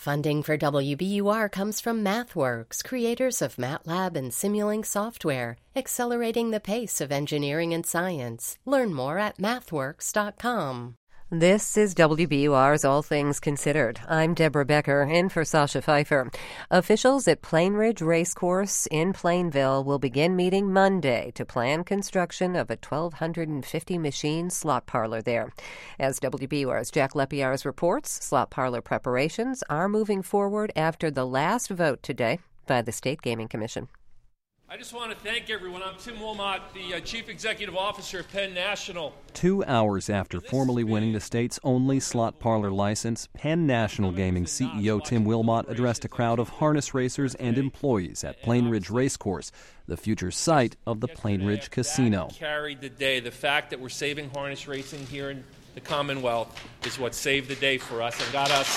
Funding for WBUR comes from MathWorks, creators of MATLAB and Simulink software, accelerating the pace of engineering and science. Learn more at mathworks.com. This is WBUR's All Things Considered. I'm Deborah Becker, in for Sasha Pfeiffer. Officials at Plain Ridge Racecourse in Plainville will begin meeting Monday to plan construction of a 1,250-machine slot parlor there. As WBUR's Jack Lepiarz reports, slot parlor preparations are moving forward after the last vote today by the State Gaming Commission. I just want to thank everyone. I'm Tim Wilmot, the Chief Executive Officer of Penn National. 2 hours after formally winning the state's only slot parlor license, Penn National Gaming CEO Tim Wilmot addressed a crowd of harness racers and employees at Plain Ridge Racecourse, the future site of the Plain Ridge Casino. That carried the day. The fact that we're saving harness racing here in the Commonwealth is what saved the day for us and got us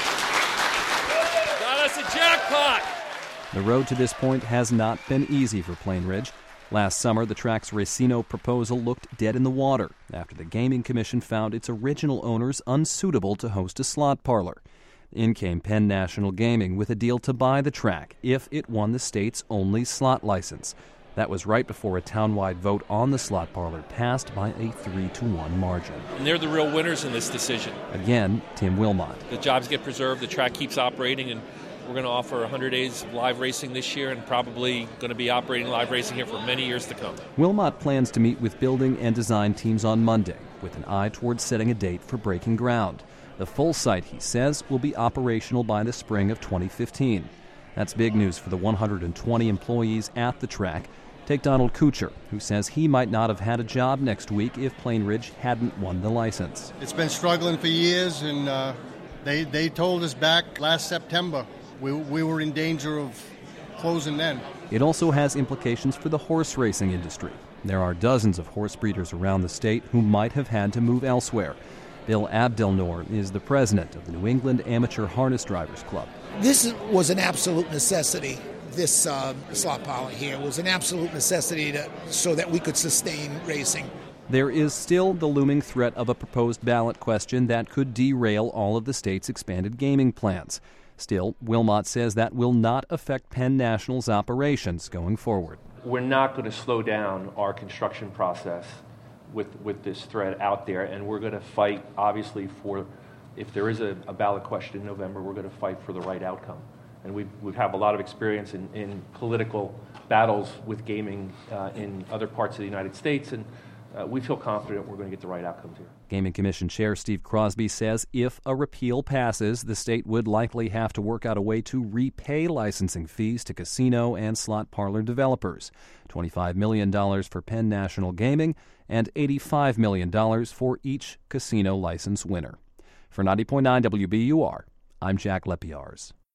a jackpot. The road to this point has not been easy for Plain Ridge. Last summer, the track's Racino proposal looked dead in the water after the Gaming Commission found its original owners unsuitable to host a slot parlor. In came Penn National Gaming with a deal to buy the track if it won the state's only slot license. That was right before a townwide vote on the slot parlor passed by a 3-1 margin. And they're the real winners in this decision. Again, Tim Wilmot. The jobs get preserved, the track keeps operating, and we're going to offer 100 days of live racing this year and probably going to be operating live racing here for many years to come. Wilmot plans to meet with building and design teams on Monday with an eye towards setting a date for breaking ground. The full site, he says, will be operational by the spring of 2015. That's big news for the 120 employees at the track. Take Donald Kuchar, who says he might not have had a job next week if Plain Ridge hadn't won the license. It's been struggling for years, and they told us back last September we were in danger of closing then. It also has implications for the horse racing industry. There are dozens of horse breeders around the state who might have had to move elsewhere. Bill Abdelnour is the president of the New England Amateur Harness Drivers Club. This was an absolute necessity. This slot parlor here was an absolute necessity so that we could sustain racing. There is still the looming threat of a proposed ballot question that could derail all of the state's expanded gaming plans. Still, Wilmot says that will not affect Penn National's operations going forward. We're not going to slow down our construction process with this threat out there, and we're going to fight, obviously, for, if there is a ballot question in November, we're going to fight for the right outcome. And we have a lot of experience in political battles with gaming in other parts of the United States, and we feel confident we're going to get the right outcomes here. Gaming Commission Chair Steve Crosby says if a repeal passes, the state would likely have to work out a way to repay licensing fees to casino and slot parlor developers. $25 million for Penn National Gaming and $85 million for each casino license winner. For 90.9 WBUR, I'm Jack Lepiarz.